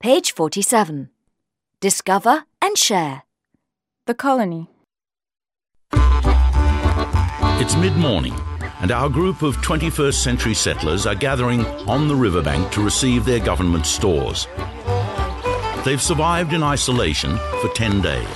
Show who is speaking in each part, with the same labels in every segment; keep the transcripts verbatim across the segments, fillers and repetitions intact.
Speaker 1: Page forty-seven. Discover and share.
Speaker 2: The colony.
Speaker 3: It's mid-morning, and our group of twenty-first century settlers are gathering on the riverbank to receive their government stores. They've survived in isolation for ten days.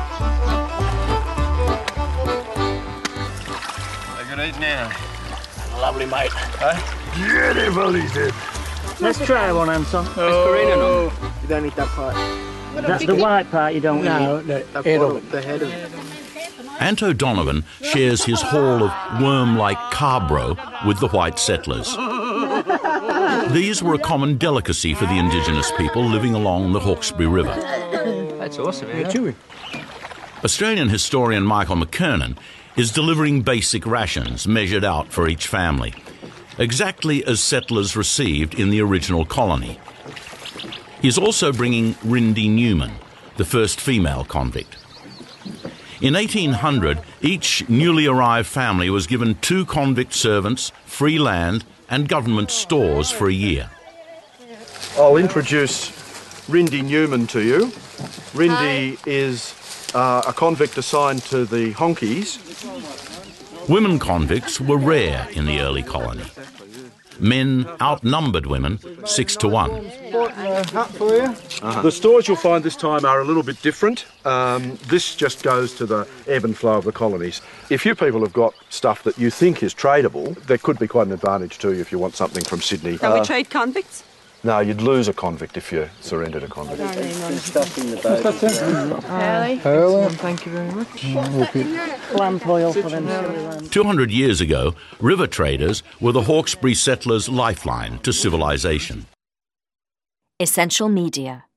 Speaker 4: Good evening now.
Speaker 5: Lovely, mate.
Speaker 4: Hey?
Speaker 5: Beautiful, he did.
Speaker 6: Let's try one, Anton.
Speaker 4: Oh.
Speaker 7: You don't need that part.
Speaker 6: That's the white part you don't
Speaker 5: No,
Speaker 6: eat.
Speaker 5: the
Speaker 7: That
Speaker 5: head
Speaker 7: bottom,
Speaker 5: of it.
Speaker 7: the head of it.
Speaker 3: Anto Donovan shares his haul of worm-like carbro with the white settlers. These were a common delicacy for the indigenous people living along the Hawkesbury River.
Speaker 7: That's awesome,
Speaker 5: They're chewy.
Speaker 3: Australian historian Michael McKernan is delivering basic rations measured out for each family, exactly as settlers received in the original colony. He's also bringing Rindy Newman, the first female convict. In eighteen hundred, each newly arrived family was given two convict servants, free land, and government stores for a year.
Speaker 8: I'll introduce Rindy Newman to you. Rindy is uh, a convict assigned to the Honkies.
Speaker 3: Women convicts were rare in the early colony. Men outnumbered women six to one.
Speaker 8: Uh-huh. The stores you'll find this time are a little bit different. Um, this just goes to the ebb and flow of the colonies. If you people have got stuff that you think is tradable, there could be quite an advantage to you if you want something from Sydney.
Speaker 2: Can we trade convicts?
Speaker 8: No, you'd lose a convict if you surrendered a convict.
Speaker 7: Stuff in the boat.
Speaker 2: Early.
Speaker 5: Early.
Speaker 2: Thank you very much.
Speaker 6: Lamp oil for them silly lambs.
Speaker 3: two hundred years ago, river traders were the Hawkesbury settlers' lifeline to civilization.
Speaker 1: Essential Media.